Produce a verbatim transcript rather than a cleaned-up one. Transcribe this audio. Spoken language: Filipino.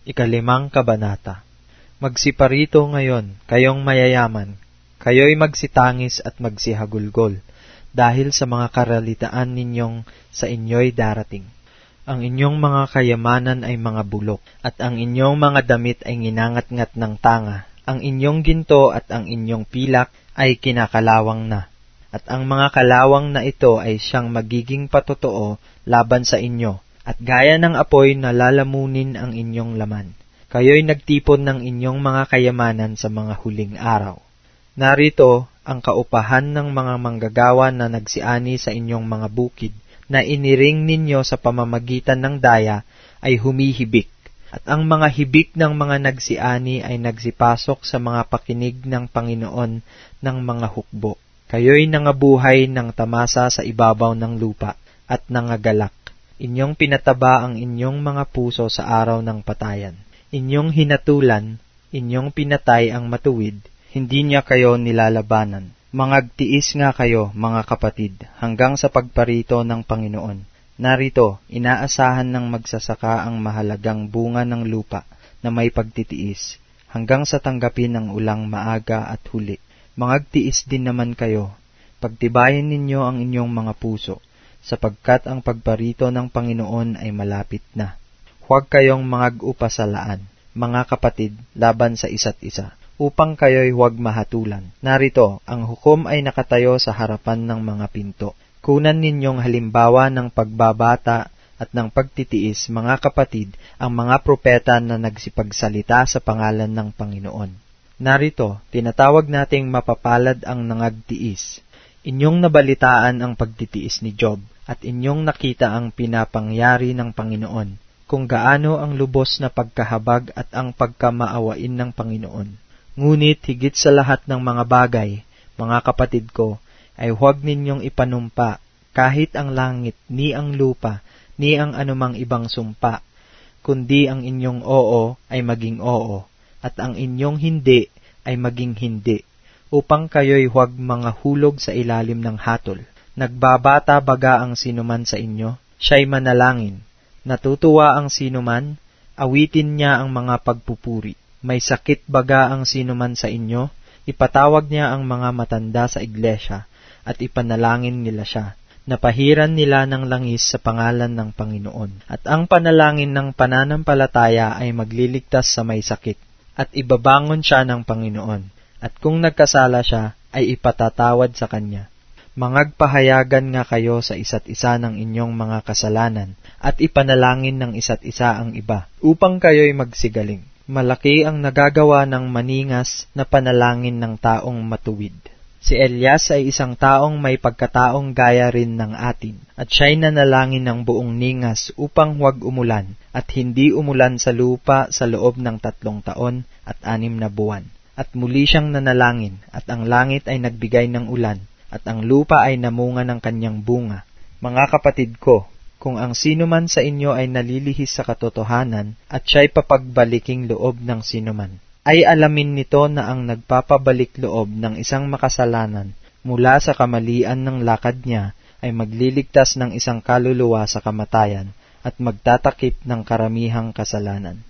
Ikalimang kabanata. Magsiparito ngayon, kayong mayayaman, kayo'y magsitangis at magsihagulgol, dahil sa mga karalitaan ninyong sa inyo'y darating. Ang inyong mga kayamanan ay mga bulok, at ang inyong mga damit ay nginangat-ngat ng tanga. Ang inyong ginto at ang inyong pilak ay kinakalawang na. At ang mga kalawang na ito ay siyang magiging patotoo laban sa inyo, at gaya ng apoy na lalamunin ang inyong laman. Kayo'y nagtipon ng inyong mga kayamanan sa mga huling araw. Narito ang kaupahan ng mga manggagawa na nagsiani sa inyong mga bukid, na iniring ninyo sa pamamagitan ng daya ay humihibik. At ang mga hibik ng mga nagsiani ay nagsipasok sa mga pakinig ng Panginoon ng mga hukbo. Kayo'y nangabuhay ng tamasa sa ibabaw ng lupa at nangagalak. Inyong pinataba ang inyong mga puso sa araw ng patayan. Inyong hinatulan, inyong pinatay ang matuwid, hindi niya kayo nilalabanan. Mangagtiis nga kayo, mga kapatid, hanggang sa pagparito ng Panginoon. Narito, inaasahan ng magsasaka ang mahalagang bunga ng lupa na may pagtitiis, hanggang sa tanggapin ang ulang maaga at huli. Mangagtiis din naman kayo, pagtibayin ninyo ang inyong mga puso, sapagkat ang pagparito ng Panginoon ay malapit na. Huwag kayong mangag-upasalaan, mga kapatid, laban sa isa't isa, upang kayo'y huwag mahatulan. Narito, ang hukom ay nakatayo sa harapan ng mga pinto. Kunan ninyong halimbawa ng pagbabata at ng pagtitiis, mga kapatid, ang mga propeta na nagsipagsalita sa pangalan ng Panginoon. Narito, tinatawag nating mapapalad ang nangagtiis. Inyong nabalitaan ang pagtitiis ni Job, at inyong nakita ang pinapangyari ng Panginoon, kung gaano ang lubos na pagkahabag at ang pagkamaawain ng Panginoon. Ngunit higit sa lahat ng mga bagay, mga kapatid ko, ay huwag ninyong ipanumpa, kahit ang langit, ni ang lupa, ni ang anumang ibang sumpa, kundi ang inyong oo ay maging oo, at ang inyong hindi ay maging hindi, upang kayo'y huwag mga hulog sa ilalim ng hatol. Nagbabata baga ang sinuman sa inyo, siya'y manalangin. Natutuwa ang sinuman, awitin niya ang mga pagpupuri. May sakit baga ang sinuman sa inyo, ipatawag niya ang mga matanda sa iglesia, at ipanalangin nila siya. Napahiran nila ng langis sa pangalan ng Panginoon. At ang panalangin ng pananampalataya ay magliligtas sa may sakit, at ibabangon siya ng Panginoon. At kung nagkasala siya, ay ipatatawad sa kanya. Mangagpahayagan nga kayo sa isa't isa ng inyong mga kasalanan, at ipanalangin ng isa't isa ang iba, upang kayo'y magsigaling. Malaki ang nagagawa ng maningas na panalangin ng taong matuwid. Si Elias ay isang taong may pagkataong gaya rin ng atin, at siya'y nanalangin ng buong ningas upang huwag umulan, at hindi umulan sa lupa sa loob ng tatlong taon at anim na buwan. At muli siyang nanalangin, at ang langit ay nagbigay ng ulan, at ang lupa ay namunga ng kanyang bunga. Mga kapatid ko, kung ang sinuman sa inyo ay nalilihis sa katotohanan, at siya'y papagbaliking loob ng sinuman, ay alamin nito na ang nagpapabalik loob ng isang makasalanan mula sa kamalian ng lakad niya ay magliligtas ng isang kaluluwa sa kamatayan at magtatakip ng karamihang kasalanan.